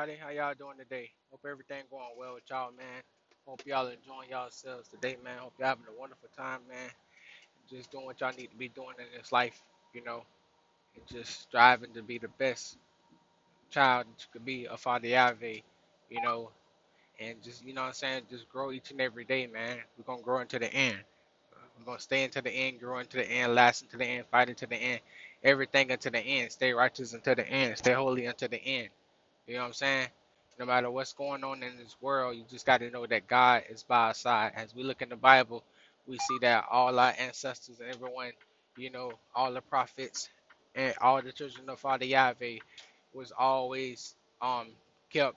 everybody. How y'all doing today? Hope everything going well with y'all, man. Hope y'all enjoying yourselves today, man. Hope y'all having a wonderful time, man. Just doing what y'all need to be doing in this life, you know, and just striving to be the best child that you could be, a Father Yahweh, you know, and just, you know what I'm saying, just grow each and every day, man. We're going to grow into the end. We're going to stay into the end, grow into the end, last into the end, fight into the end, everything unto the end. Stay righteous until the end, stay holy until the end. You know what I'm saying? No matter what's going on in this world, you just got to know that God is by our side. As we look in the Bible, we see that all our ancestors and everyone, all the prophets and all the children of Father Yahweh was always kept,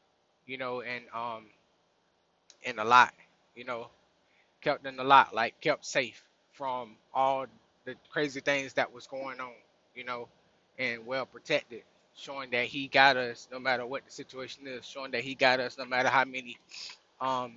in a lot, you know, kept in a lot, like kept safe from all the crazy things that was going on, you know, and well protected, showing that he got us no matter what the situation is, showing that he got us no matter how many um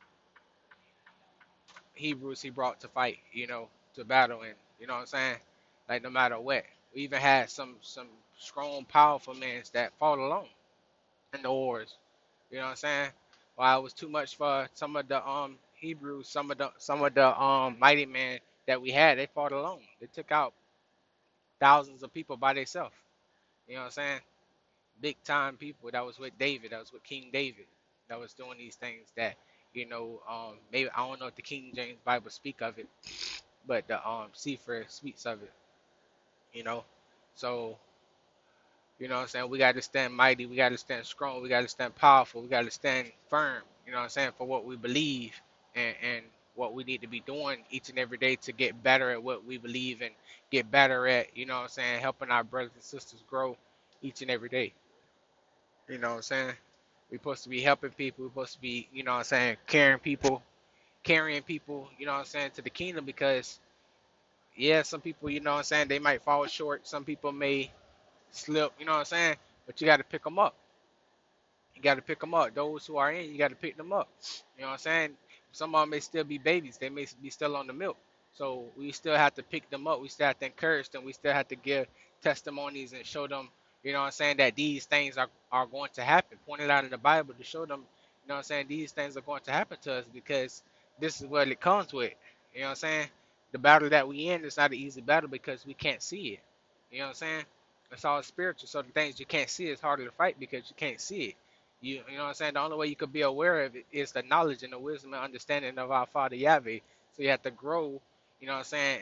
Hebrews he brought to fight, to battle, and you know what I'm saying? Like no matter what. We even had some strong, powerful men that fought alone in the wars. You know what I'm saying? While it was too much for some of the Hebrews, some of the mighty men that we had, they fought alone. They took out thousands of people by themselves. You know what I'm saying? Big time people that was with David, that was with King David, that was doing these things that, maybe I don't know if the King James Bible speak of it, but the Sefer speaks of it, you know. So, you know what I'm saying? We got to stand mighty. We got to stand strong. We got to stand powerful. We got to stand firm, you know what I'm saying, for what we believe and what we need to be doing each and every day to get better at what we believe and get better at, you know what I'm saying, helping our brothers and sisters grow each and every day. You know what I'm saying? We're supposed to be helping people. We're supposed to be, you know what I'm saying, carrying people, you know what I'm saying, to the kingdom because, yeah, some people, you know what I'm saying, they might fall short. Some people may slip, you know what I'm saying, but you got to pick them up. You got to pick them up. Those who are in, you got to pick them up. You know what I'm saying? Some of them may still be babies. They may be still on the milk. So we still have to pick them up. We still have to encourage them. We still have to give testimonies and show them, you know what I'm saying, that these things are going to happen. Point it out in the Bible to show them, you know what I'm saying, these things are going to happen to us because this is what it comes with. You know what I'm saying? The battle that we in is not an easy battle because we can't see it. You know what I'm saying? It's all spiritual. So the things you can't see is harder to fight because you can't see it. You know what I'm saying? The only way you could be aware of it is the knowledge and the wisdom and understanding of our Father Yahweh. So you have to grow, you know what I'm saying,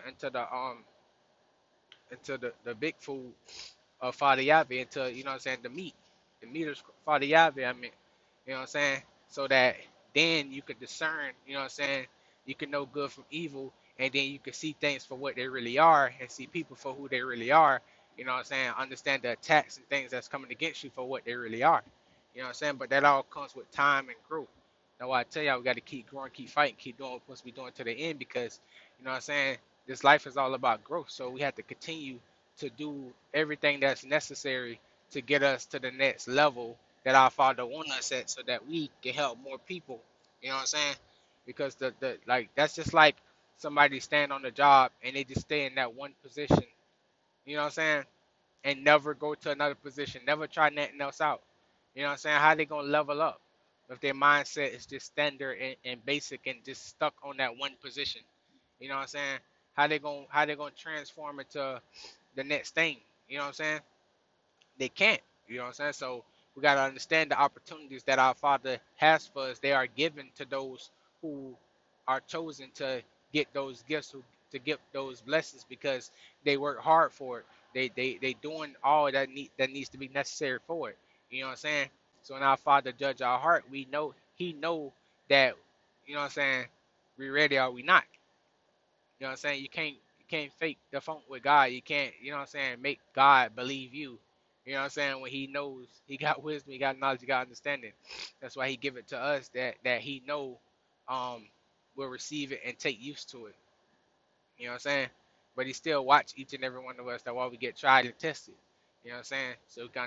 into the big food of Father Yahweh, into, you know what I'm saying, the meat of Father Yahweh, I mean, you know what I'm saying? So that then you could discern, you know what I'm saying, you can know good from evil, and then you can see things for what they really are and see people for who they really are, you know what I'm saying, understand the attacks and things that's coming against you for what they really are. You know what I'm saying? But that all comes with time and growth. That's why I tell y'all we got to keep growing, keep fighting, keep doing what we're supposed to be doing to the end because, you know what I'm saying, this life is all about growth. So we have to continue to do everything that's necessary to get us to the next level that our Father wants us at so that we can help more people. You know what I'm saying? Because the like that's just like somebody stand on the job and they just stay in that one position. You know what I'm saying? And never go to another position, never try nothing else out. You know what I'm saying? How they gonna level up if their mindset is just standard and basic and just stuck on that one position? You know what I'm saying? How they gonna transform into the next thing? You know what I'm saying? They can't. You know what I'm saying? So we gotta understand the opportunities that our Father has for us. They are given to those who are chosen to get those gifts, to get those blessings because they work hard for it. They doing all that needs to be necessary for it. You know what I'm saying? So when our Father judge our heart, we know He know that, you know what I'm saying, we ready or we not. You know what I'm saying? You can't fake the funk with God. You can't, you know what I'm saying, make God believe you. You know what I'm saying? When he knows, he got wisdom, he got knowledge, he got understanding. That's why he give it to us that he know um will receive it and take use to it. You know what I'm saying? But he still watch each and every one of us. That's why we get tried and tested. You know what I'm saying? So we can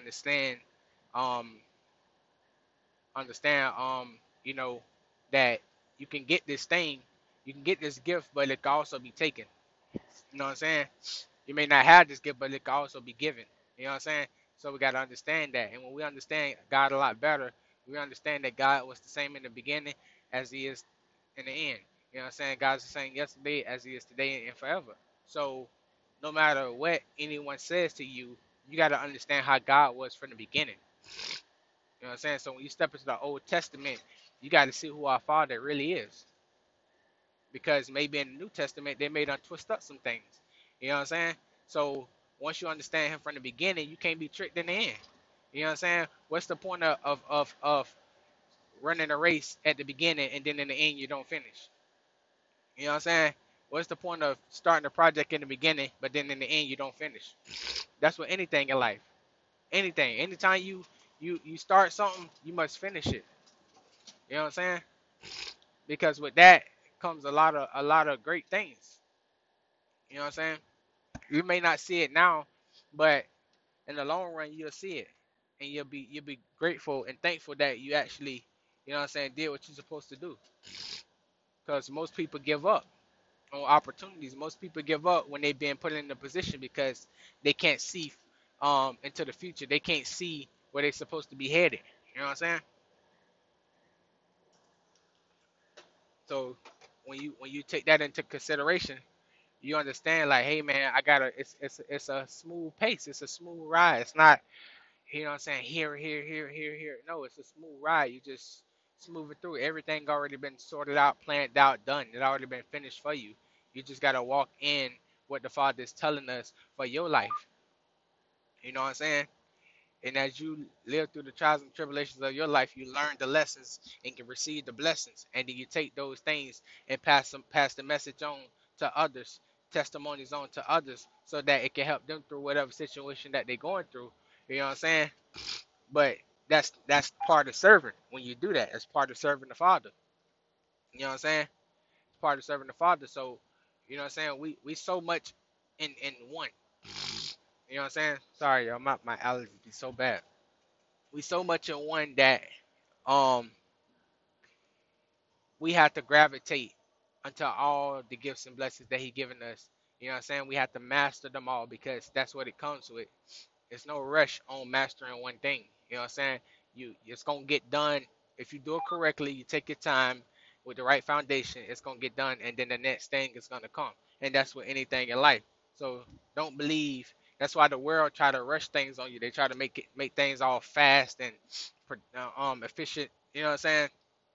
um understand, you know, that you can get this thing, you can get this gift, but it can also be taken. You know what I'm saying? You may not have this gift, but it can also be given. You know what I'm saying? So we got to understand that. And when we understand God a lot better, we understand that God was the same in the beginning as he is in the end. You know what I'm saying? God's the same yesterday as he is today and forever. So no matter what anyone says to you, you got to understand how God was from the beginning. You know what I'm saying? So when you step into the Old Testament, you got to see who our Father really is. Because maybe in the New Testament, they may done twist up some things. You know what I'm saying? So once you understand him from the beginning, you can't be tricked in the end. You know what I'm saying? What's the point of running a race at the beginning and then in the end you don't finish? You know what I'm saying? What's the point of starting a project in the beginning, but then in the end you don't finish? That's what anything in life. Anything. Anytime you start something, you must finish it. You know what I'm saying? Because with that comes a lot of great things. You know what I'm saying? You may not see it now, but in the long run you'll see it. And you'll be grateful and thankful that you actually, you know what I'm saying, did what you're supposed to do. Because most people give up on opportunities. Most people give up when they've been put in a position because they can't see into the future. They can't see where they're supposed to be headed. You know what I'm saying? So when you take that into consideration, you understand like, hey man, I gotta. It's a smooth pace. It's a smooth ride. It's not, you know what I'm saying, here, here, here, here, here. No, it's a smooth ride. You just smooth it through. Everything already been sorted out, planned out, done. It already been finished for you. You just gotta walk in what the Father is telling us for your life. You know what I'm saying? And as you live through the trials and tribulations of your life, you learn the lessons and can receive the blessings. And then you take those things and pass the message on to others, testimonies on to others, so that it can help them through whatever situation that they're going through. You know what I'm saying? But that's part of serving. When you do that, it's part of serving the Father. You know what I'm saying? It's part of serving the Father. So, you know what I'm saying? We so much in one. You know what I'm saying? Sorry, y'all, my allergies be so bad. We so much in one that um we have to gravitate unto all the gifts and blessings that He given us. You know what I'm saying? We have to master them all because that's what it comes with. It's no rush on mastering one thing. You know what I'm saying? It's gonna get done if you do it correctly. You take your time with the right foundation. It's gonna get done, and then the next thing is gonna come. And that's with anything in life. So don't believe. That's why the world try to rush things on you. They try to make things all fast and efficient. You know what I'm saying?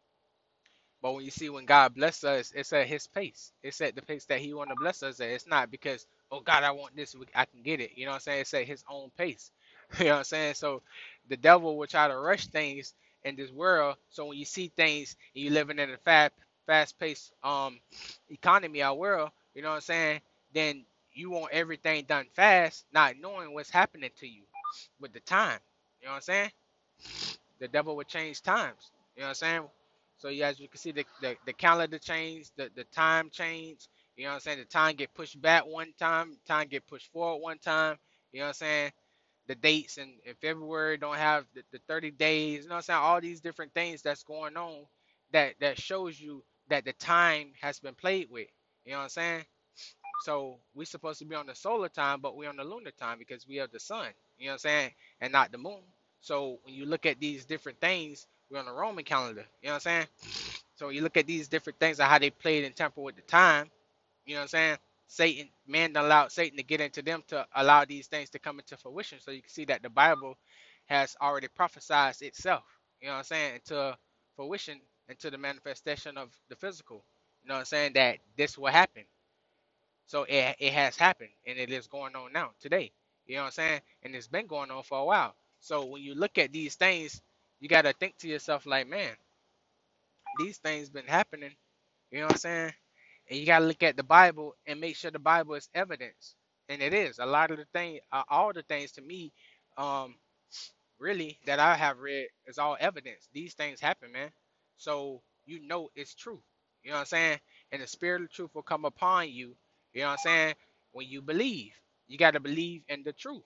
But when you see when God bless us, it's at His pace. It's at the pace that He want to bless us at. It's not because, oh God, I want this, I can get it. You know what I'm saying? It's at His own pace. You know what I'm saying? So the devil will try to rush things in this world. So when you see things and you living in a fast paced economy, our world, you know what I'm saying? Then you want everything done fast, not knowing what's happening to you with the time. You know what I'm saying? The devil would change times. You know what I'm saying? So yeah, as you can see, the calendar change, the time change. You know what I'm saying? The time get pushed back one time get pushed forward one time. You know what I'm saying? The dates in February don't have the 30 days. You know what I'm saying? All these different things that's going on that shows you that the time has been played with. You know what I'm saying? So we supposed to be on the solar time, but we're on the lunar time because we have the sun. You know what I'm saying? And not the moon. So when you look at these different things, we're on the Roman calendar. You know what I'm saying? So you look at these different things and how they played in temper with the time. You know what I'm saying? Satan, man allowed Satan to get into them to allow these things to come into fruition. So you can see that the Bible has already prophesied itself. You know what I'm saying? Into fruition, into the manifestation of the physical. You know what I'm saying? That this will happen. So it has happened and it is going on now today. You know what I'm saying? And it's been going on for a while. So when you look at these things, you gotta think to yourself like, man, these things been happening. You know what I'm saying? And you gotta look at the Bible and make sure the Bible is evidence. And it is. A lot of the thing, all the things to me, um, really that I have read is all evidence. These things happen, man. So you know it's true. You know what I'm saying? And the spirit of truth will come upon you. You know what I'm saying? When you believe, you got to believe in the truth.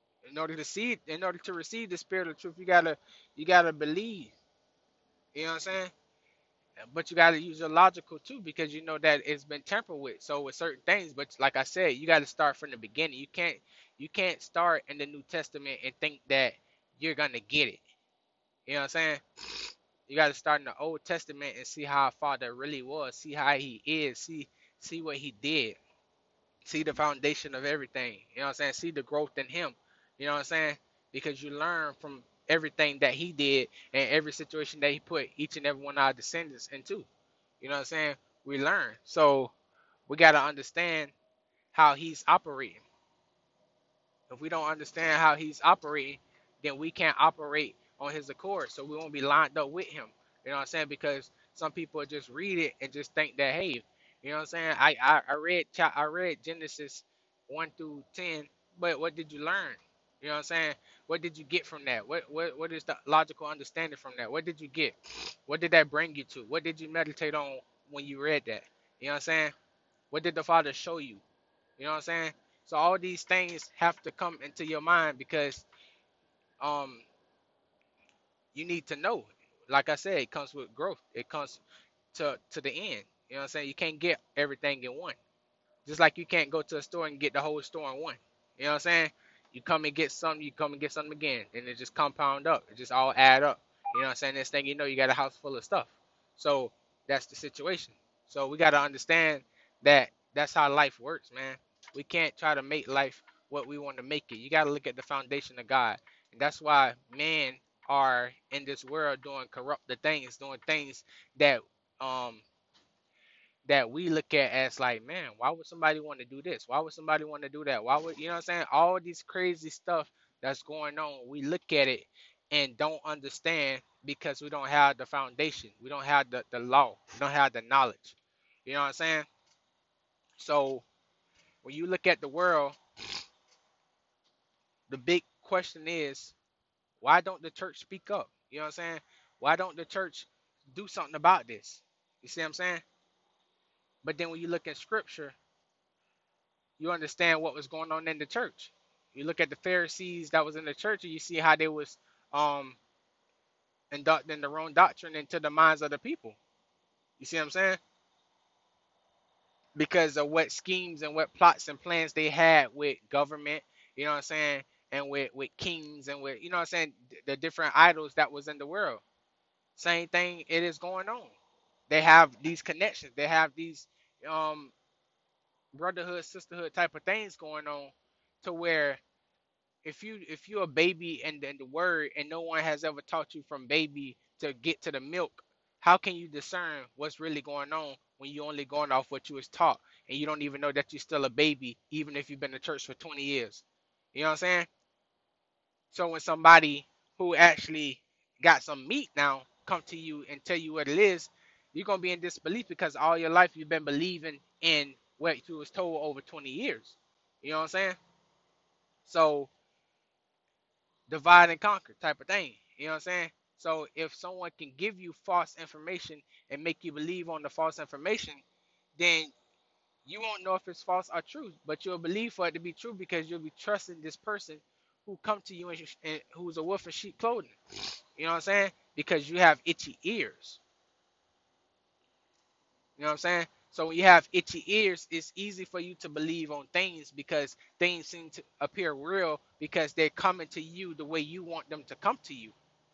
In order to receive the spirit of truth, you gotta believe. You know what I'm saying? but you got to use your logical too, because you know that it's been tampered with. So with certain things, but like I said, you got to start from the beginning. You can't start in the New Testament and think that you're gonna get it. You know what I'm saying? You got to start in the Old Testament and see how our Father really was, see how He is, see what He did, see the foundation of everything. You know what I'm saying? See the growth in Him. You know what I'm saying? Because you learn from everything that He did and every situation that He put each and every one of our descendants into. You know what I'm saying? We learn. So we got to understand how He's operating. If we don't understand how He's operating, then we can't operate on His accord. So we won't be lined up with Him. You know what I'm saying? Because some people just read it and just think that, hey, you know what I'm saying? I read Genesis 1 through 10, but what did you learn? You know what I'm saying? What did you get from that? What is the logical understanding from that? What did you get? What did that bring you to? What did you meditate on when you read that? You know what I'm saying? What did the Father show you? You know what I'm saying? So all these things have to come into your mind because um you need to know. Like I said, it comes with growth. It comes to the end. You know what I'm saying? You can't get everything in one. Just like you can't go to a store and get the whole store in one. You know what I'm saying? You come and get something, you come and get something again, and it just compound up. It just all add up. You know what I'm saying? This thing you know you got a house full of stuff. So that's the situation. So we gotta understand that that's how life works, man. We can't try to make life what we want to make it. You gotta look at the foundation of God. And that's why men are in this world doing corrupted things, doing things that um that we look at as like, man, why would somebody want to do this? Why would somebody want to do that? Why would, you know what I'm saying? All these crazy stuff that's going on, we look at it and don't understand because we don't have the foundation. We don't have the law. We don't have the knowledge. You know what I'm saying? So when you look at the world, the big question is, why don't the church speak up? You know what I'm saying? Why don't the church do something about this? You see what I'm saying? But then when you look at scripture, you understand what was going on in the church. You look at the Pharisees that was in the church, and you see how they was um inducting the wrong doctrine into the minds of the people. You see what I'm saying? Because of what schemes and what plots and plans they had with government. You know what I'm saying? And with kings and with, you know what I'm saying, the different idols that was in the world. Same thing it is going on. They have these connections. They have these um brotherhood, sisterhood type of things going on to where if you're a baby and the word and no one has ever taught you from baby to get to the milk, how can you discern what's really going on when you only going off what you was taught and you don't even know that you're still a baby even if you've been to church for 20 years? You know what I'm saying? So when somebody who actually got some meat now come to you and tell you what it is, you're gonna be in disbelief because all your life you've been believing in what you was told over 20 years. You know what I'm saying? So divide and conquer type of thing. You know what I'm saying? So if someone can give you false information and make you believe on the false information, then you won't know if it's false or true, but you'll believe for it to be true because you'll be trusting this person who come to you and who's a wolf in sheep clothing. You know what I'm saying? Because you have itchy ears. You know what I'm saying? So when you have itchy ears, it's easy for you to believe on things because things seem to appear real because they're coming to you the way you want them to come to you.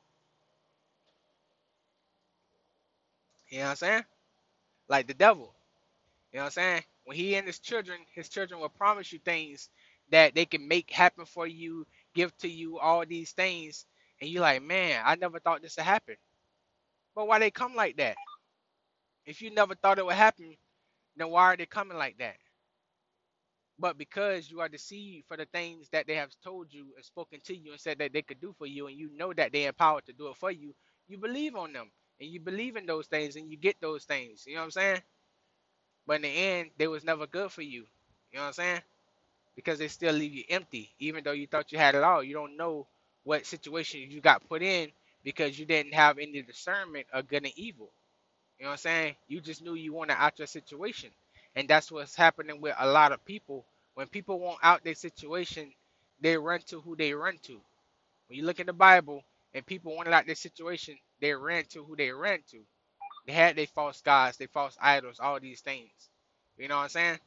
You know what I'm saying? Like the devil. You know what I'm saying? When he and his children will promise you things that they can make happen for you, give to you all these things, and you're like, man, I never thought this would happen. But why they come like that? If you never thought it would happen, then why are they coming like that? But because you are deceived for the things that they have told you and spoken to you and said that they could do for you, and you know that they're empowered to do it for you, you believe on them and you believe in those things and you get those things. You know what I'm saying? But in the end, they was never good for you. You know what I'm saying? Because they still leave you empty, even though you thought you had it all. You don't know what situation you got put in because you didn't have any discernment of good and evil. You know what I'm saying? You just knew you wanted out your situation. And that's what's happening with a lot of people. When people want out their situation, they run to who they run to. When you look in the Bible and people wanted out their situation, they ran to who they ran to. They had their false gods, their false idols, all these things. You know what I'm saying?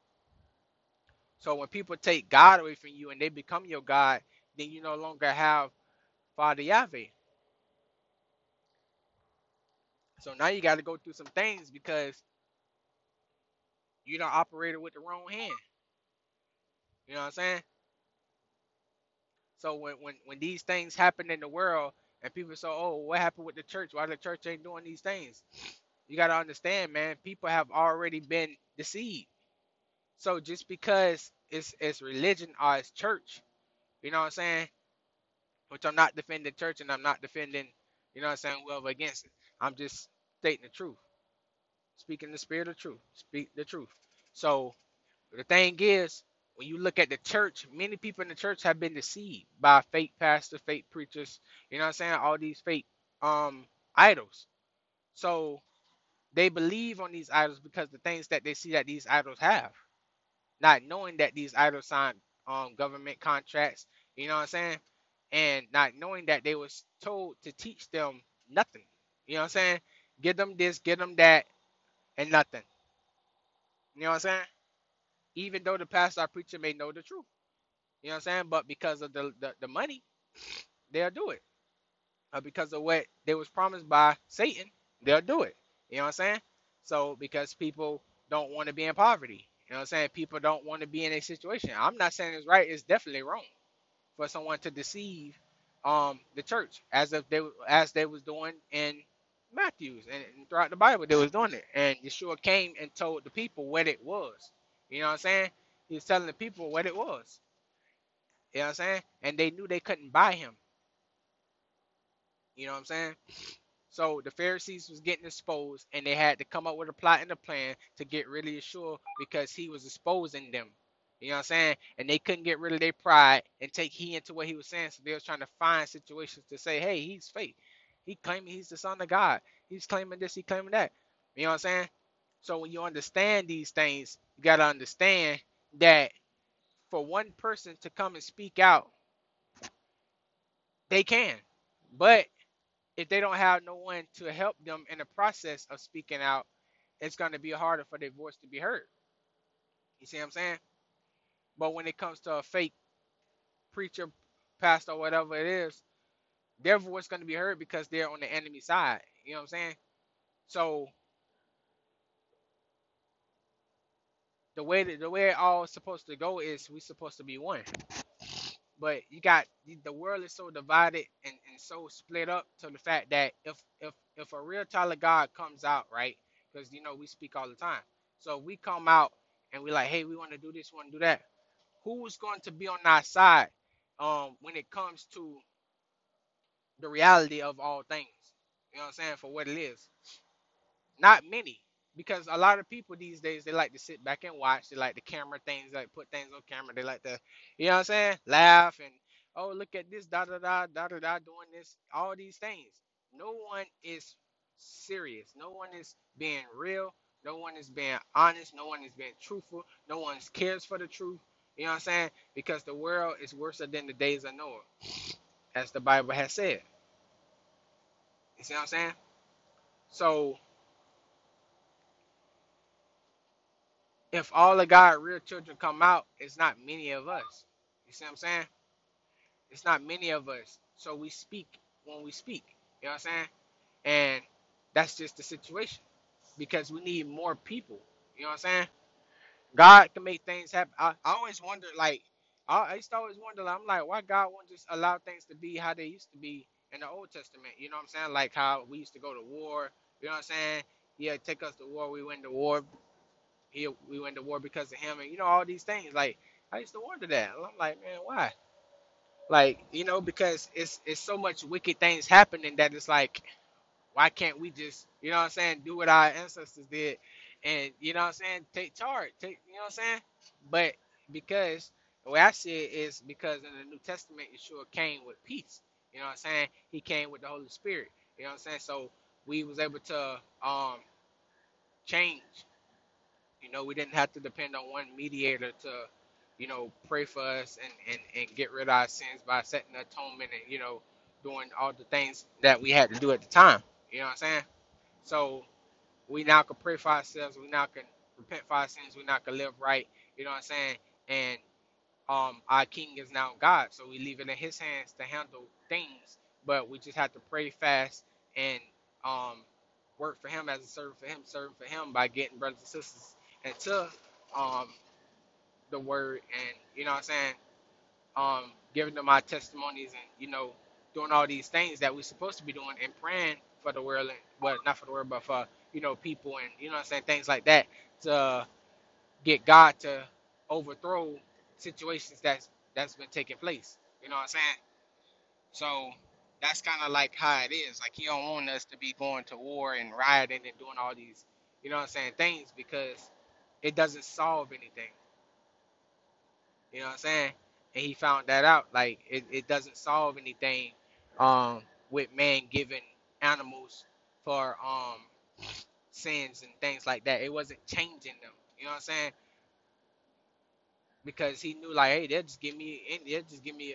So when people take God away from you and they become your God, then you no longer have Father Yahweh. So now you got to go through some things because you don't operate it with the wrong hand. You know what I'm saying? So when these things happen in the world and people say, "Oh, what happened with the church? Why the church ain't doing these things?" You got to understand, man. People have already been deceived. So just because it's religion or it's church, you know what I'm saying? Which I'm not defending church and I'm not defending, you know what I'm saying, whoever against it. I'm just stating the truth, speaking the spirit of truth, speak the truth. So the thing is, when you look at the church, many people in the church have been deceived by fake pastors, fake preachers, you know what I'm saying, all these fake um idols. So they believe on these idols because the things that they see that these idols have, not knowing that these idols sign government contracts, you know what I'm saying? And not knowing that they was told to teach them nothing. You know what I'm saying? Give them this, give them that, and nothing. You know what I'm saying? Even though the pastor or preacher may know the truth. You know what I'm saying? But because of the money, they'll do it. Or because of what they was promised by Satan, they'll do it. You know what I'm saying? So because people don't want to be in poverty. You know what I'm saying? People don't want to be in a situation. I'm not saying it's right, it's definitely wrong for someone to deceive the church as they was doing in Matthew's and throughout the Bible they was doing it. And Yeshua came and told the people what it was. You know what I'm saying? He was telling the people what it was. You know what I'm saying? And they knew they couldn't buy him. You know what I'm saying? So the Pharisees was getting exposed, and they had to come up with a plot and a plan to get rid of Yeshua because he was exposing them. You know what I'm saying? And they couldn't get rid of their pride and take heed to what he was saying. So they was trying to find situations to say, "Hey, he's fake. He claiming he's the son of God. He's claiming this. He claiming that." You know what I'm saying? So when you understand these things, you gotta understand that for one person to come and speak out, they can, but if they don't have no one to help them in the process of speaking out, it's going to be harder for their voice to be heard. You see what I'm saying? But when it comes to a fake preacher, pastor, whatever it is, their voice is going to be heard because they're on the enemy side. You know what I'm saying? So the way it all is supposed to go is we supposed to be one. But you got the world is so divided and so split up to the fact that if a real child of God comes out, right? Because we speak all the time. So if we come out and we like, hey, we want to do this, want to do that. Who's going to be on our side when it comes to the reality of all things? You know what I'm saying? For what it is. Not many, because a lot of people these days they like to sit back and watch. They like the camera things, like put things on camera. They like to, you know what I'm saying, laugh and oh look at this da da da da da da doing this, all these things. No one is serious. No one is being real. No one is being honest. No one is being truthful. No one cares for the truth. You know what I'm saying? Because the world is worse than the days of Noah, as the Bible has said. You see what I'm saying? So if all of God real children come out, it's not many of us. You see what I'm saying? It's not many of us. So we speak when we speak. You know what I'm saying? And that's just the situation. Because we need more people. You know what I'm saying? God can make things happen. I always wonder, like, I used to always wonder, like, I'm like, why God won't just allow things to be how they used to be in the Old Testament? You know what I'm saying? Like how we used to go to war. You know what I'm saying? Yeah, take us to war. We went to war. We went to war because of him, and all these things. Like I used to wonder that. I'm like, man, why? Like because it's so much wicked things happening that it's like, why can't we just what I'm saying, do what our ancestors did, and what I'm saying, take charge, take what I'm saying. But because the way I see it is because in the New Testament, Yeshua came with peace. You know what I'm saying? He came with the Holy Spirit. You know what I'm saying? So we was able to change. We didn't have to depend on one mediator to, pray for us and get rid of our sins by setting atonement and, doing all the things that we had to do at the time. You know what I'm saying? So we now can pray for ourselves. We now can repent for our sins. We now can live right. You know what I'm saying? And our King is now God. So we leave it in His hands to handle things. But we just have to pray fast and um, work for Him as a servant for Him, serving for Him by getting brothers and sisters into um, the Word, and you know what I'm saying, giving them our testimonies, and doing all these things that we're supposed to be doing, and praying for the world, and well, not for the world, but for people, and you know what I'm saying, things like that, to get God to overthrow situations that's been taking place. You know what I'm saying? So that's kind of like how it is. Like He don't want us to be going to war and rioting and doing all these, you know what I'm saying, things, because it doesn't solve anything. You know what I'm saying? And He found that out. Like it doesn't solve anything um with man giving animals for sins and things like that. It wasn't changing them. You know what I'm saying? Because He knew, like, hey, they'll just give me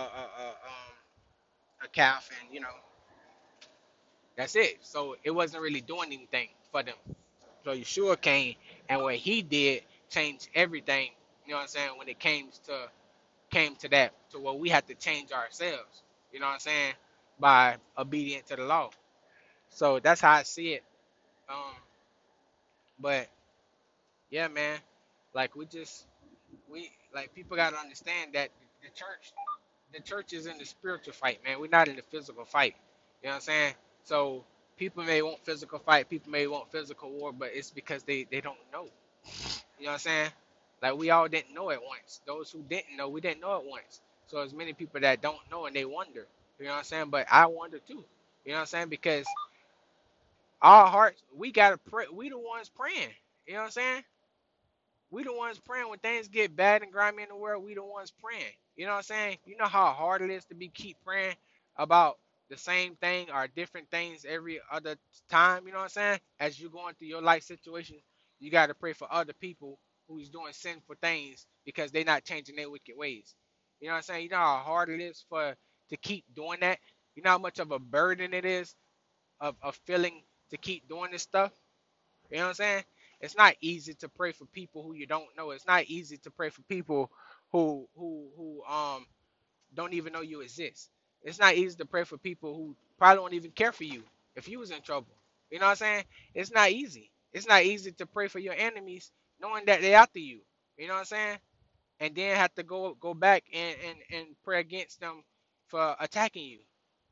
a calf, and that's it. So it wasn't really doing anything for them. So Yeshua came, and what He did changed everything. You know what I'm saying? When it came to that, to where we have to change ourselves. You know what I'm saying? By obedient to the law. So that's how I see it. Um, but yeah, man, like we like people gotta understand that the church is in the spiritual fight, man. We're not in the physical fight. You know what I'm saying? So people may want physical fight, people may want physical war, but it's because they don't know. You know what I'm saying? Like we all didn't know at once. Those who didn't know, we didn't know at once. So there's many people that don't know and they wonder. You know what I'm saying? But I wonder too. You know what I'm saying? Because our hearts, we gotta pray. We the ones praying. You know what I'm saying? We the ones praying when things get bad and grimy in the world. We the ones praying. You know what I'm saying? You know how hard it is to keep praying about the same thing or different things every other time. You know what I'm saying? As you're going through your life situation, you got to pray for other people who's doing sinful things because they're not changing their wicked ways. You know what I'm saying? You know how hard it is to keep doing that. You know how much of a burden it is of feeling to keep doing this stuff. You know what I'm saying? It's not easy to pray for people who you don't know. It's not easy to pray for people who don't even know you exist. It's not easy to pray for people who probably don't even care for you if you was in trouble. You know what I'm saying? It's not easy. It's not easy to pray for your enemies knowing that they after you. You know what I'm saying? And then have to go back and pray against them for attacking you.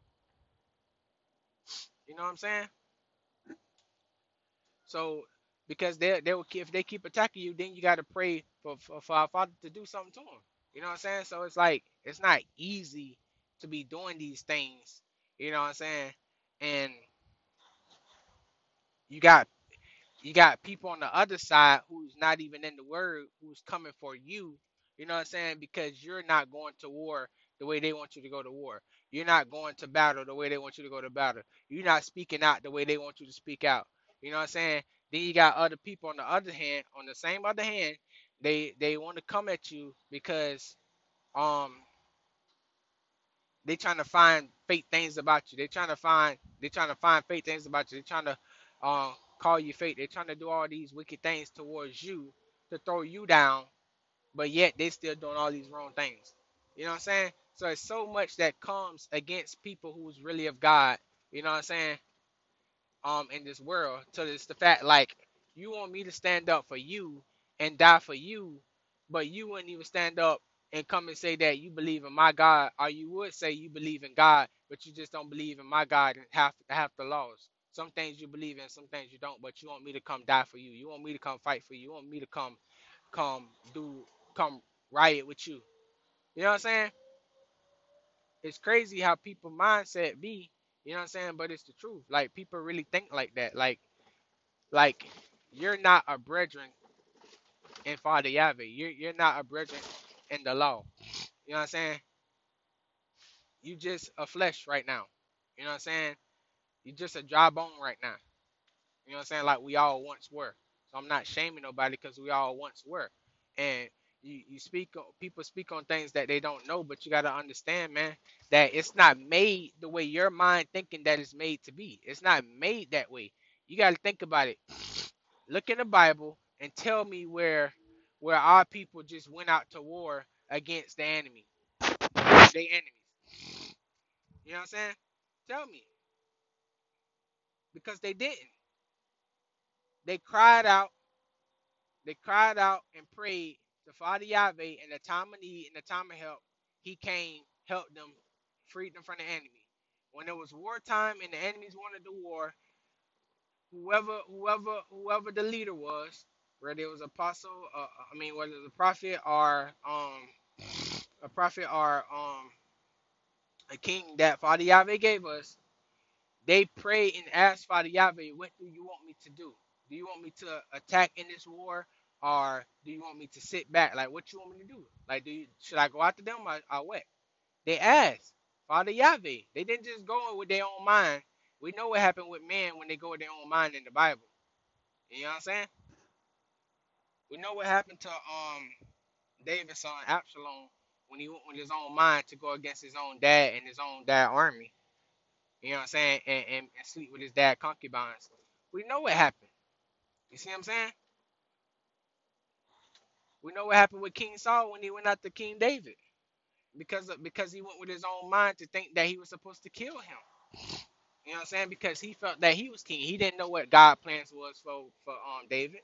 You know what I'm saying? So because they will, if they keep attacking you, then you got to pray for our Father to do something to them. You know what I'm saying? So it's like it's not easy to be doing these things. You know what I'm saying? And you got you got people on the other side who's not even in the word, who's coming for you. You know what I'm saying? Because you're not going to war the way they want you to go to war. You're not going to battle the way they want you to go to battle. You're not speaking out the way they want you to speak out. You know what I'm saying? Then you got other people on the other hand, on the same other hand, they want to come at you because um they trying to find fake things about you. They trying to find fake things about you. They trying to call you fake. They trying to do all these wicked things towards you to throw you down, but yet they still doing all these wrong things. You know what I'm saying? So it's so much that comes against people who's really of God. You know what I'm saying? In this world. So it's the fact, like, you want me to stand up for you and die for you, but you wouldn't even stand up and come and say that you believe in my God, or you would say you believe in God, but you just don't believe in my God and half the laws. Some things you believe in, some things you don't, but you want me to come die for you. You want me to come fight for you. You want me to come do come riot with you. You know what I'm saying? It's crazy how people mindset be, you know what I'm saying? But it's the truth. Like people really think like that. Like you're not a brethren in Father Yahweh. You're not a brethren in the law. You know what I'm saying? You just a flesh right now. You know what I'm saying? You just a dry bone right now. You know what I'm saying? Like we all once were. So I'm not shaming nobody because we all once were. And you people speak on things that they don't know, but you gotta understand, man, that it's not made the way your mind thinking that it's made to be. It's not made that way. You got to think about it. Look in the Bible and tell me where our people just went out to war against the enemy, their enemies. You know what I'm saying? Tell me, because they didn't. They cried out. They cried out and prayed to Father Yahweh in the time of need, in the time of help. He came, helped them, freed them from the enemy. When it was wartime and the enemies wanted to war, whoever the leader was, whether it was apostle, whether it was a prophet or a king that Father Yahweh gave us, they prayed and asked Father Yahweh, what do you want me to do? Do you want me to attack in this war, or do you want me to sit back? Like, what you want me to do? Like, should I go after them, or what? They asked Father Yahweh. They didn't just go with their own mind. We know what happened with men when they go with their own mind in the Bible. You know what I'm saying? We know what happened to David's son Absalom when he went with his own mind to go against his own dad and his own dad army. You know what I'm saying? And sleep with his dad concubines. We know what happened. You see what I'm saying? We know what happened with King Saul when he went after King David because he went with his own mind to think that he was supposed to kill him. You know what I'm saying? Because he felt that he was king. He didn't know what God plans was for David.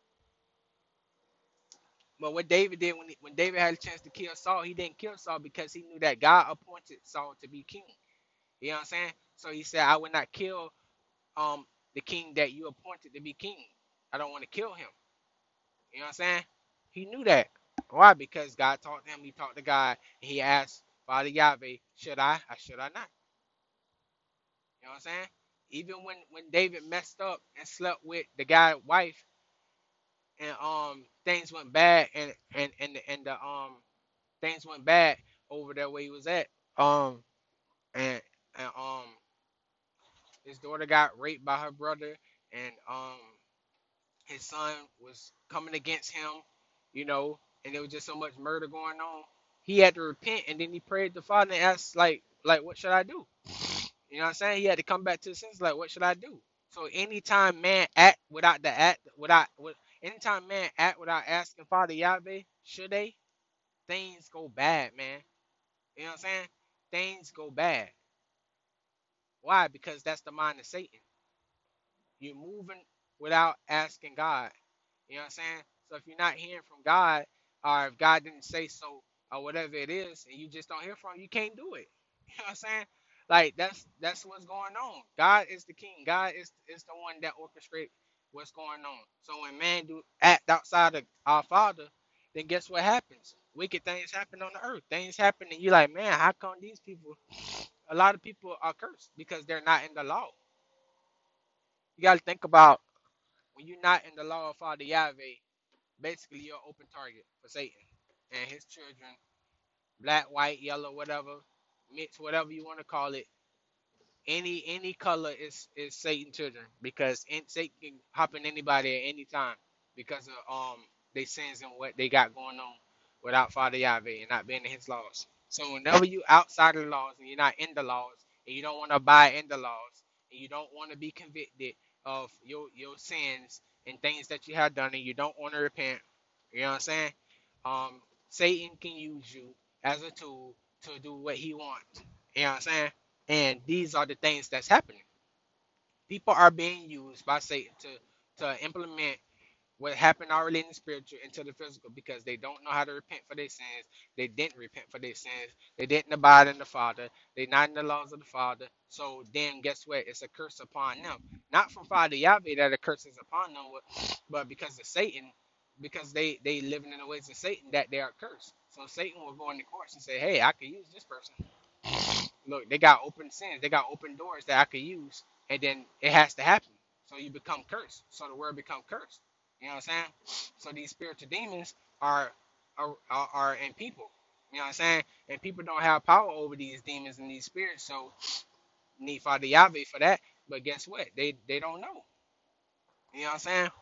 But what David did when David had a chance to kill Saul, he didn't kill Saul because he knew that God appointed Saul to be king. You know what I'm saying? So he said, I will not kill the king that you appointed to be king. I don't want to kill him. You know what I'm saying? He knew that. Why? Because God taught him, he talked to God, and he asked Father Yahweh, should I or should I not? You know what I'm saying? Even when David messed up and slept with the guy's wife, and things went bad, and the things went bad over there where he was at. Um and and his daughter got raped by her brother, and his son was coming against him, you know, and there was just so much murder going on. He had to repent, and then he prayed to Father and asked, like, what should I do? You know what I'm saying? He had to come back to the sense, like, what should I do? So anytime man act without the act, anytime man act without asking Father Yahweh, should they? Things go bad, man. You know what I'm saying? Things go bad. Why? Because that's the mind of Satan. You're moving without asking God. You know what I'm saying? So if you're not hearing from God, or if God didn't say so, or whatever it is, and you just don't hear from him, you can't do it. You know what I'm saying? Like that's what's going on. God is the king. God is the one that orchestrates what's going on. So when man do act outside of our Father, then guess what happens? Wicked things happen on the earth. Things happen, and you're like, man, how come these people? A lot of people are cursed because they're not in the law. You got to think about when you're not in the law of Father Yahweh. Basically, you're an open target for Satan and his children, black, white, yellow, whatever, mix, whatever you want to call it. Any color is Satan children, because Satan can hop in anybody at any time because of they sins and what they got going on without Father Yahweh and not being in his laws. So whenever you outside of the laws and you're not in the laws and you don't want to abide in the laws and you don't want to be convicted of your sins and things that you have done and you don't want to repent, you know what I'm saying? Satan can use you as a tool to do what he wants. You know what I'm saying? And these are the things that's happening. People are being used by Satan to implement what happened already in the spiritual into the physical, because they don't know how to repent for their sins. They didn't repent for their sins. They didn't abide in the Father. They're not in the laws of the Father. So then guess what? It's a curse upon them. Not from Father Yahweh that a curse is upon them, but because of Satan, because they living in the ways of Satan, that they are cursed. So Satan will go in the courts and say, hey, I can use this person. Look, they got open sins. They got open doors that I could use, and then it has to happen. So you become cursed. So the world become cursed. You know what I'm saying? So these spiritual demons are in people. You know what I'm saying? And people don't have power over these demons and these spirits, so need Father Yahweh for that. But guess what? They don't know. You know what I'm saying?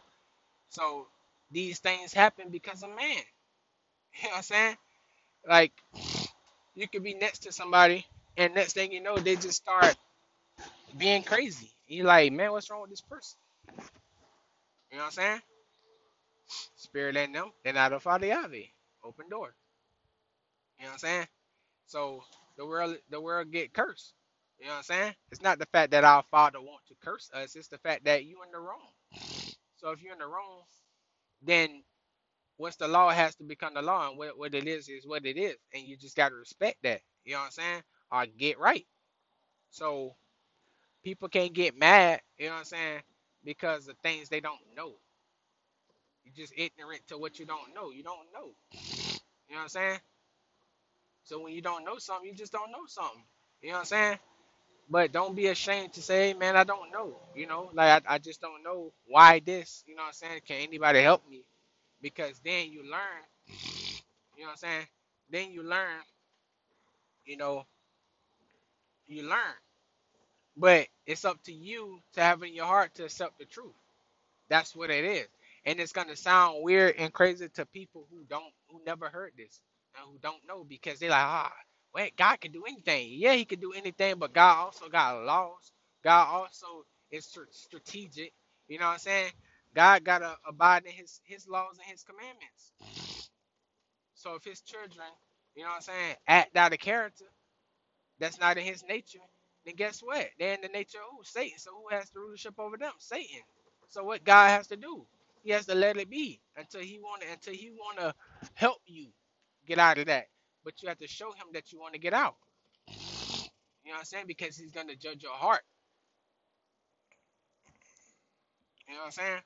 So these things happen because of man. You know what I'm saying? Like, you could be next to somebody, and next thing you know, they just start being crazy. You like, man, what's wrong with this person? You know what I'm saying? Spirit in them, then out of Father Yahweh. Open door. You know what I'm saying? So the world get cursed. You know what I'm saying? It's not the fact that our Father wants to curse us, it's the fact that you in the wrong. So if you're in the wrong, then what's the law has to become the law, and what it is what it is. And you just gotta respect that. You know what I'm saying? Or get right. So people can't get mad, you know what I'm saying, because of things they don't know. You're just ignorant to what you don't know. You don't know. You know what I'm saying? So when you don't know something, you just don't know something. You know what I'm saying? But don't be ashamed to say, hey, man, I don't know. You know, like I just don't know why this. You know what I'm saying? Can anybody help me? Because then you learn, you know what I'm saying? Then you learn, you know, you learn. But it's up to you to have in your heart to accept the truth. That's what it is. And it's gonna sound weird and crazy to people who never heard this and who don't know because they're like, wait, God can do anything. Yeah, he can do anything, but God also got laws. God also is strategic. You know what I'm saying? God gotta abide in his laws and his commandments. So if his children, you know what I'm saying, act out of character, that's not in his nature, then guess what? They're in the nature of who? Satan. So who has the rulership over them? Satan. So what God has to do? He has to let it be until he wanna help you get out of that. But you have to show him that you want to get out. You know what I'm saying? Because he's gonna judge your heart. You know what I'm saying?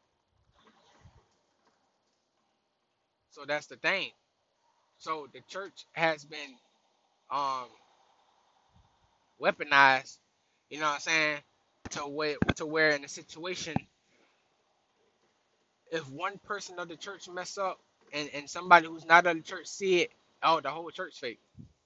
So that's the thing. So the church has been um weaponized, you know what I'm saying, to where in a situation, if one person of the church mess up and somebody who's not of the church see it, oh, the whole church fake.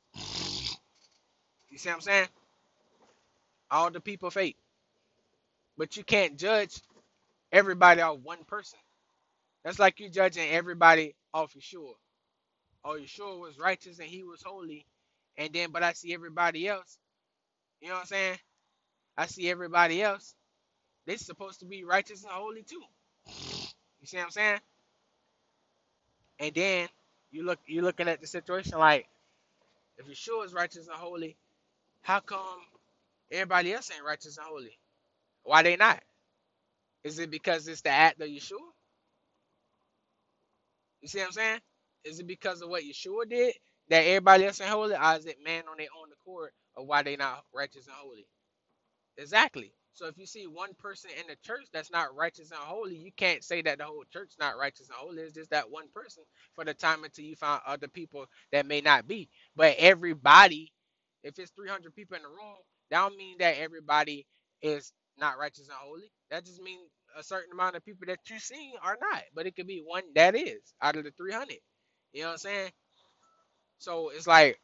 You see what I'm saying? All the people fake. But you can't judge everybody off one person. That's like you judging everybody off Yeshua. Oh, Yeshua was righteous and he was holy. And then, but I see everybody else, you know what I'm saying? I see everybody else, they supposed to be righteous and holy too. You see what I'm saying? And then you're looking at the situation like, if Yeshua is righteous and holy, how come everybody else ain't righteous and holy? Why they not? Is it because it's the act of Yeshua? You see what I'm saying? Is it because of what Yeshua did that everybody else ain't holy, or is it man on their own accord of why they not righteous and holy? Exactly. So if you see one person in the church that's not righteous and holy, you can't say that the whole church not righteous and holy. It's just that one person for the time until you find other people that may not be. But everybody, if it's 300 people in the room, that don't mean that everybody is not righteous and holy. That just means a certain amount of people that you see are not. But it could be one that is out of the 300. You know what I'm saying? So it's like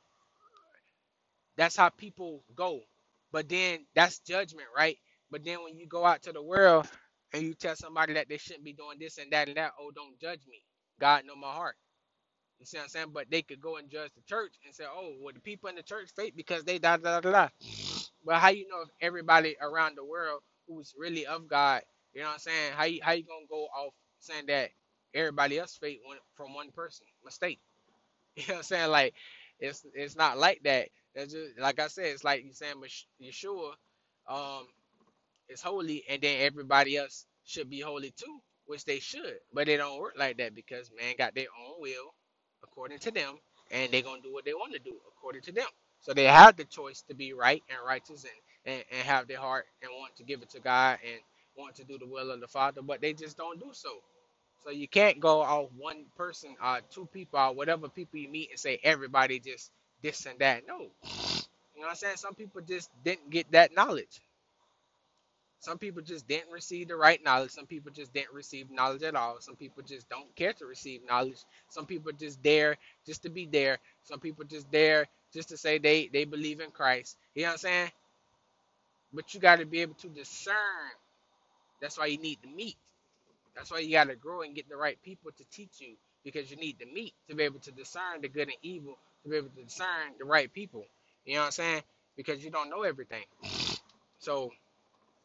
that's how people go. But then that's judgment, right? But then when you go out to the world and you tell somebody that they shouldn't be doing this and that, oh, don't judge me. God know my heart. You see what I'm saying? But they could go and judge the church and say, oh, well, the people in the church fake because they da da da da. But how you know if everybody around the world who's really of God, you know what I'm saying? How you gonna go off saying that everybody else fake from one person? Mistake. You know what I'm saying? Like, it's not like that. That's just like I said. It's like you saying Yeshua, um, is holy, and then everybody else should be holy too, which they should. But it don't work like that because man got their own will, according to them, and they gonna do what they want to do according to them. So they have the choice to be right and righteous and have their heart and want to give it to God and want to do the will of the Father, but they just don't do so. So you can't go off one person or two people or whatever people you meet and say everybody just this and that. No. You know what I'm saying? Some people just didn't get that knowledge. Some people just didn't receive the right knowledge. Some people just didn't receive knowledge at all. Some people just don't care to receive knowledge. Some people just there just to be there. Some people just there just to say they believe in Christ. You know what I'm saying? But you got to be able to discern. That's why you need the meat. That's why you got to grow and get the right people to teach you because you need the meat to be able to discern the good and evil, to be able to discern the right people. You know what I'm saying? Because you don't know everything. So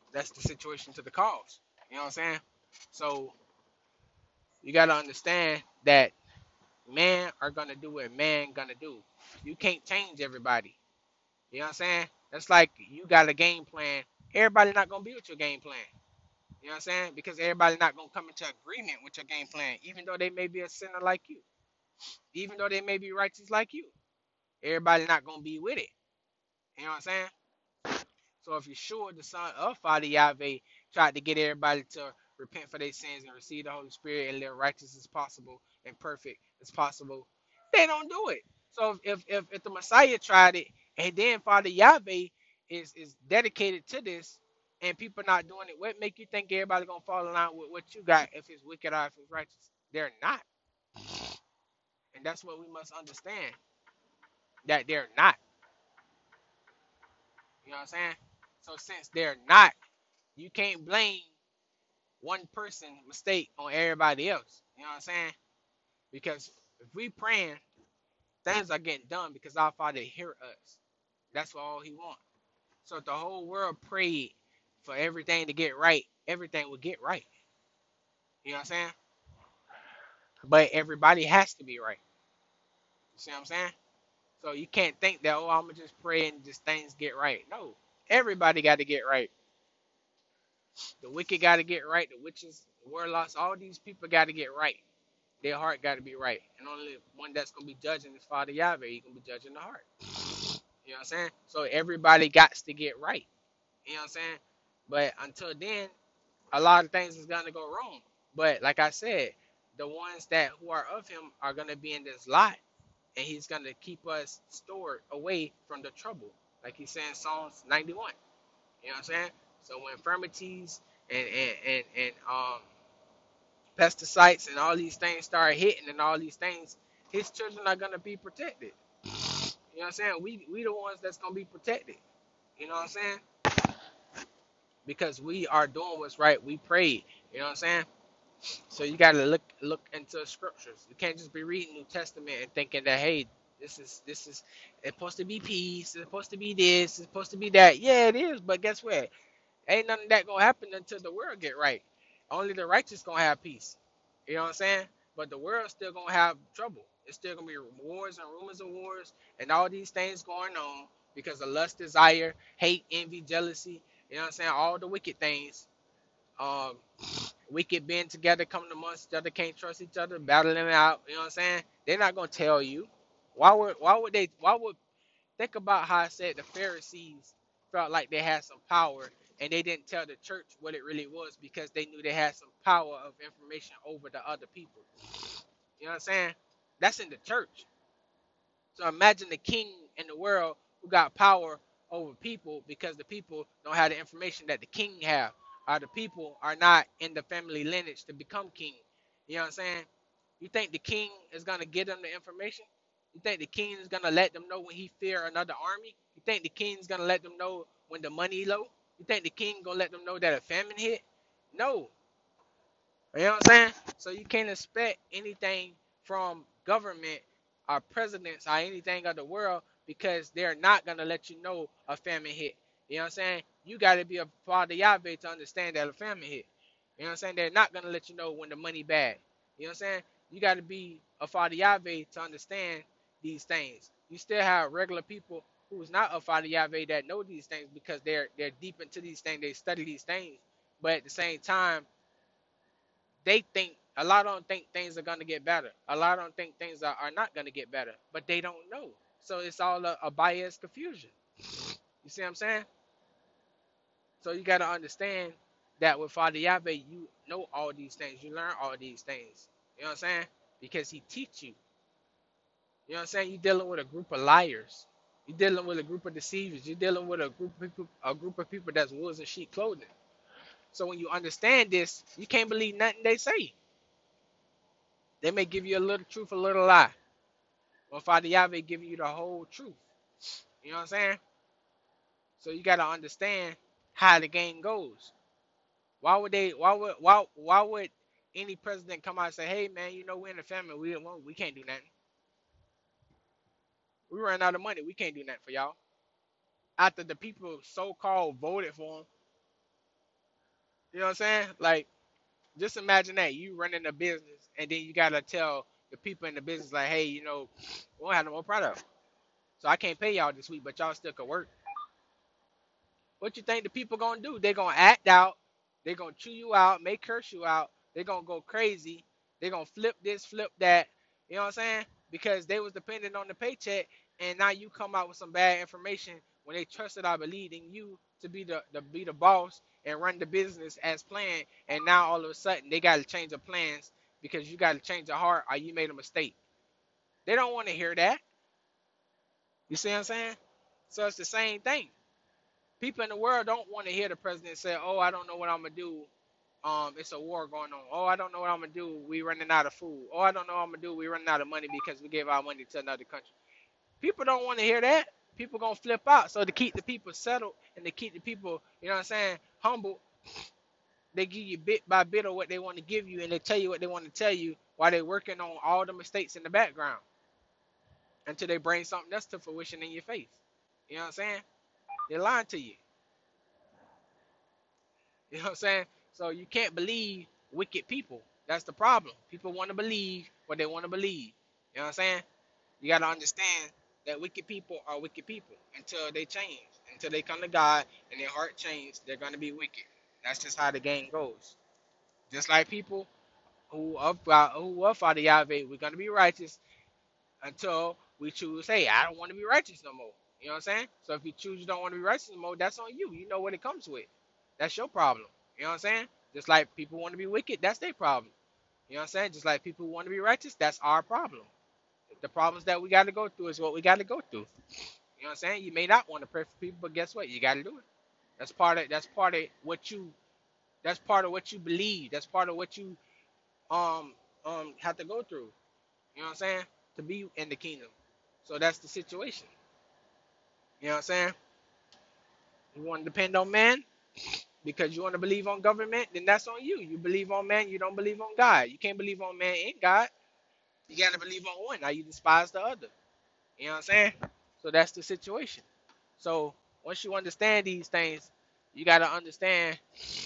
That's the situation to the cause. You know what I'm saying? So you gotta understand that man are gonna do what man gonna do. You can't change everybody. You know what I'm saying? That's like you got a game plan. Everybody not gonna be with your game plan. You know what I'm saying? Because everybody not gonna come into agreement with your game plan, even though they may be a sinner like you, even though they may be righteous like you. Everybody not gonna be with it. You know what I'm saying? So if Yeshua, the son of Father Yahweh, tried to get everybody to repent for their sins and receive the Holy Spirit and live righteous as possible and perfect as possible, they don't do it. So if the Messiah tried it and then Father Yahweh is dedicated to this and people not doing it, what make you think everybody gonna fall in line with what you got if it's wicked or if it's righteous? They're not. And that's what we must understand. That they're not. You know what I'm saying? So since they're not, you can't blame one person mistake on everybody else. You know what I'm saying? Because if we praying, things are getting done because our Father hear us. That's what all He wants. So if the whole world prayed for everything to get right, everything would get right. You know what I'm saying? But everybody has to be right. You see what I'm saying? So you can't think that, oh, I'm gonna just pray and just things get right. No, everybody got to get right. The wicked got to get right. The witches, the warlocks, all these people got to get right. Their heart got to be right. And only one that's going to be judging is Father Yahweh. He going to be judging the heart. You know what I'm saying? So everybody got to get right. You know what I'm saying? But until then, a lot of things is going to go wrong. But like I said, the ones that who are of him are going to be in this lot. And he's going to keep us stored away from the trouble. Like he said in Psalms 91. You know what I'm saying? So when infirmities and pesticides and all these things start hitting and all these things, his children are gonna be protected. You know what I'm saying? We the ones that's gonna be protected. You know what I'm saying? Because we are doing what's right. We prayed. You know what I'm saying? So you gotta look into scriptures. You can't just be reading New Testament and thinking that, hey, this is it's supposed to be peace, it's supposed to be this, it's supposed to be that. Yeah, it is, but guess what? Ain't none of that gonna happen until the world get right. Only the righteous gonna have peace. You know what I'm saying? But the world's still gonna have trouble. It's still gonna be wars and rumors of wars and all these things going on because of lust, desire, hate, envy, jealousy. You know what I'm saying? All the wicked things. Um, wicked being together, coming amongst each other, can't trust each other, battling it out. You know what I'm saying? They're not gonna tell you. Why would think about how I said the Pharisees felt like they had some power and they didn't tell the church what it really was because they knew they had some power of information over the other people. You know what I'm saying? That's in the church. So imagine the king in the world who got power over people because the people don't have the information that the king have, or the people are not in the family lineage to become king. You know what I'm saying? You think the king is gonna give them the information? You think the king is gonna let them know when he fear another army? You think the king is gonna let them know when the money low? You think the king gonna let them know that a famine hit? No. You know what I'm saying? So you can't expect anything from government or presidents or anything of the world because they're not gonna let you know a famine hit. You know what I'm saying? You gotta be a father Yahweh to understand that a famine hit. You know what I'm saying? They're not gonna let you know when the money bad. You know what I'm saying? You gotta be a father Yahweh to understand these things. You still have regular people who's not a father Yahweh that know these things because they're deep into these things, they study these things. But at the same time, they think a lot of them think things are gonna get better. A lot of them think things are not gonna get better, but they don't know. So it's all a bias confusion. You see what I'm saying? So you gotta understand that with Father Yahweh, you know all these things. You learn all these things. You know what I'm saying? Because he teach you. You know what I'm saying? You're dealing with a group of liars. You're dealing with a group of deceivers. You're dealing with a group of people that's wolves in sheep clothing. So when you understand this, you can't believe nothing they say. They may give you a little truth, a little lie. Well, Father Yahweh giving you the whole truth. You know what I'm saying? So you gotta understand how the game goes. Why would any president come out and say, hey man, we're in the family, we can't do nothing. We ran out of money, we can't do nothing for y'all. After the people so called voted for him, You know what I'm saying? Like, just imagine that you running a business and then you gotta tell the people in the business like, hey, we don't have no more product, so I can't pay y'all this week, but y'all still could work. What you think the people gonna do? They gonna act out. They gonna chew you out, may curse you out. They gonna go crazy. They gonna flip this, flip that. You know what I'm saying? Because they was dependent on the paycheck, and now you come out with some bad information when they trusted, I believe, in you to be the boss and run the business as planned. And now all of a sudden they got to change their plans because you got to change your heart or you made a mistake. They don't want to hear that. You see what I'm saying? So it's the same thing. People in the world don't want to hear the president say, "Oh, I don't know what I'm gonna do. It's a war going on. Oh, I don't know what I'm gonna do. We running out of food. Oh, I don't know what I'm gonna do. We running out of money because we gave our money to another country." People don't want to hear that. People gonna flip out. So to keep the people settled and to keep the people, you know what I'm saying, humble, they give you bit by bit of what they want to give you, and they tell you what they want to tell you while they're working on all the mistakes in the background until they bring something else to fruition in your face. You know what I'm saying? They're lying to you. You know what I'm saying? So you can't believe wicked people. That's the problem. People want to believe what they want to believe. You know what I'm saying? You got to understand that wicked people are wicked people until they change. Until they come to God and their heart change, they're going to be wicked. That's just how the game goes. Just like people who are Father Yahweh, we're going to be righteous until we choose, hey, I don't want to be righteous no more. You know what I'm saying? So if you choose you don't want to be righteous no more, that's on you. You know what it comes with. That's your problem. You know what I'm saying? Just like people want to be wicked, that's their problem. You know what I'm saying? Just like people who want to be righteous, that's our problem. The problems that we got to go through is what we got to go through. You know what I'm saying? You may not want to pray for people, but guess what? You got to do it. That's part of what you that's part of what you believe. That's part of what you um have to go through. You know what I'm saying? To be in the kingdom. So that's the situation. You know what I'm saying? You want to depend on man because you want to believe on government, then that's on you. You believe on man, you don't believe on God. You can't believe on man and God. You got to believe on one. Now you despise the other. You know what I'm saying? So that's the situation. So once you understand these things, you got to understand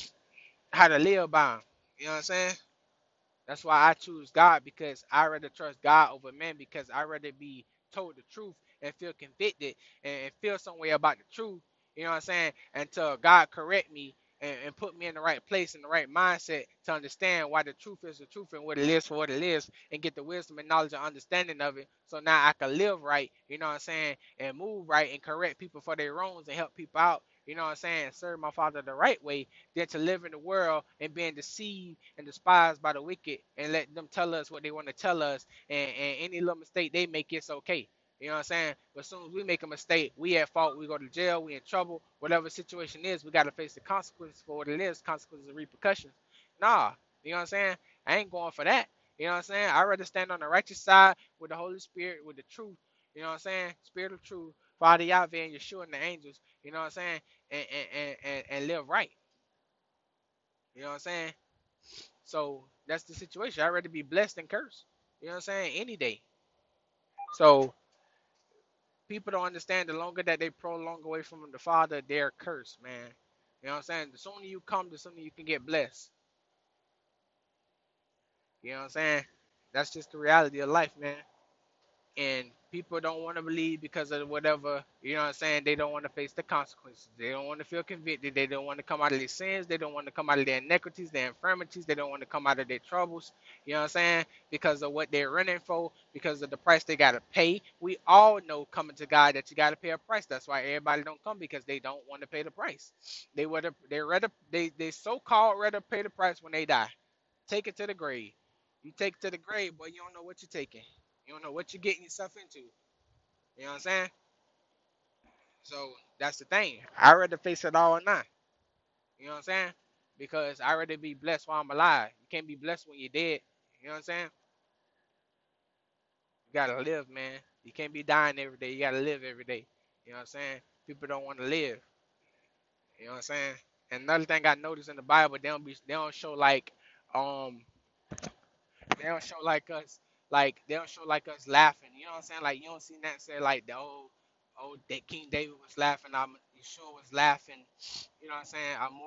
how to live by them. You know what I'm saying? That's why I choose God because I rather trust God over man because I rather be told the truth and feel convicted and feel some way about the truth. You know what I'm saying? Until God correct me and put me in the right place and the right mindset to understand why the truth is the truth and what it is for what it is and get the wisdom and knowledge and understanding of it. So now I can live right, you know what I'm saying, and move right and correct people for their wrongs and help people out, you know what I'm saying, and serve my Father the right way than to live in the world and being deceived and despised by the wicked and let them tell us what they want to tell us and any little mistake they make, it's okay. You know what I'm saying? But as soon as we make a mistake, we at fault, we go to jail, we in trouble, whatever the situation is, we got to face the consequences for what it is, consequences and repercussions. Nah, you know what I'm saying? I ain't going for that. You know what I'm saying? I'd rather stand on the righteous side with the Holy Spirit, with the truth, you know what I'm saying? Spirit of truth, Father Yahweh and Yeshua and the angels, you know what I'm saying? And live right. You know what I'm saying? So that's the situation. I'd rather be blessed than cursed. You know what I'm saying? Any day. So people don't understand the longer that they prolong away from the Father, they're cursed, man. You know what I'm saying? The sooner you come, the sooner you can get blessed. You know what I'm saying? That's just the reality of life, man. And people don't want to believe because of whatever, you know what I'm saying? They don't want to face the consequences. They don't want to feel convicted. They don't want to come out of their sins. They don't want to come out of their iniquities, their infirmities. They don't want to come out of their troubles, you know what I'm saying? Because of what they're running for, because of the price they got to pay. We all know coming to God that you got to pay a price. That's why everybody don't come because they don't want to pay the price. They so-called rather pay the price when they die. Take it to the grave. You take it to the grave, boy, you don't know what you're taking. You don't know what you're getting yourself into. You know what I'm saying? So that's the thing. I rather face it all or not. You know what I'm saying? Because I rather be blessed while I'm alive. You can't be blessed when you're dead. You know what I'm saying? You gotta live, man. You can't be dying every day. You gotta live every day. You know what I'm saying? People don't want to live. You know what I'm saying? And another thing I noticed in the Bible, they don't show um they don't show they don't show like us laughing. You know what I'm saying? Like you don't see that say like the old that King David was laughing, Yeshua was laughing. You know what I'm saying? Moses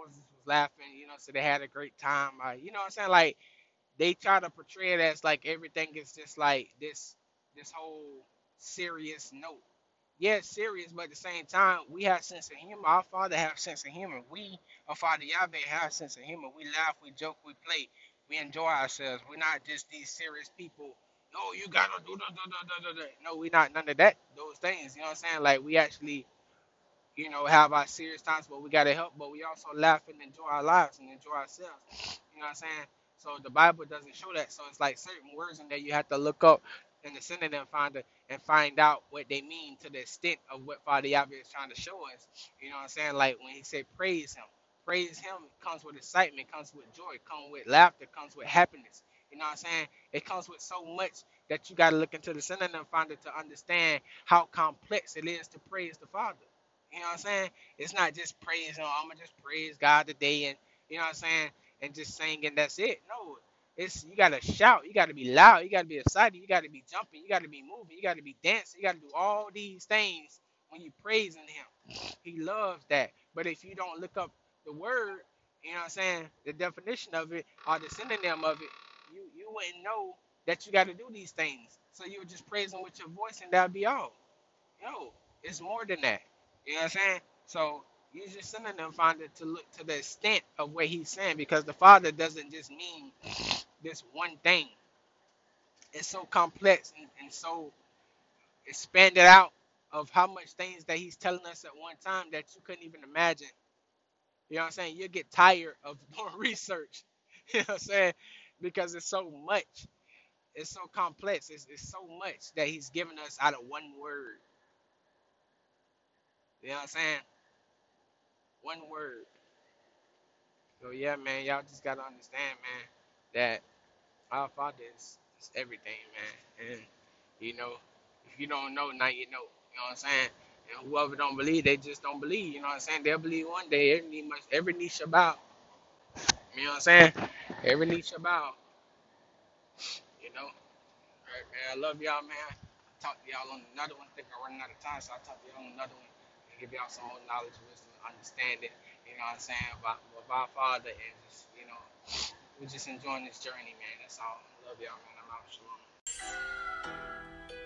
laughing, you know, so they had a great time. You know what I'm saying? Like they try to portray it as like everything is just like this whole serious note. Yeah, it's serious, but at the same time, we have sense of humor. Our Father have sense of humor. We, our Father Yahweh, have sense of humor. We laugh, we joke, we play, we enjoy ourselves. We're not just these serious people. No, you gotta do da. No, we not none of that. Those things, you know what I'm saying? Like we actually, you know, have our serious times, but we gotta help. But we also laugh and enjoy our lives and enjoy ourselves. You know what I'm saying? So the Bible doesn't show that. So it's like certain words in there you have to look up in the synonym finder and find out what they mean to the extent of what Father Yahweh is trying to show us. You know what I'm saying? Like when he said praise him. Praise him comes with excitement, comes with joy, comes with laughter, comes with happiness. You know what I'm saying? It comes with so much that you gotta look into the synonym finder to understand how complex it is to praise the Father. You know what I'm saying? It's not just praise, I'm gonna just praise God today and you know what I'm saying, and just sing and that's it. No, it's you gotta shout, you gotta be loud, you gotta be excited, you gotta be jumping, you gotta be moving, you gotta be dancing, you gotta do all these things when you praising him. He loves that. But if you don't look up the word, you know what I'm saying, the definition of it or the synonym of it, you wouldn't know that you gotta do these things. So you would just praise him with your voice and that'll be all. Yo, it's more than that. You know what I'm saying? So use your synonym finder to look to the extent of what he's saying because the Father doesn't just mean this one thing. It's so complex and so expanded out of how much things that he's telling us at one time that you couldn't even imagine. You know what I'm saying? You'll get tired of doing research. You know what I'm saying? Because it's so much. It's so complex. It's so much that he's giving us out of one word. You know what I'm saying? One word. So yeah, man, y'all just gotta understand, man, that our Father is everything, man. And you know, if you don't know, now you know. You know what I'm saying? And whoever don't believe, they just don't believe. You know what I'm saying? They'll believe one day. Every knee shall bow. You know what I'm saying? Every knee shall bow. You know. All right, man. I love y'all, man. I'll talk to y'all on another one. I think I'm running out of time, so I'll talk to y'all on another one and give y'all some more knowledge, wisdom, understanding. You know what I'm saying about our Father and just we're just enjoying this journey, man. That's all. Love y'all, man. I'm out. Shalom.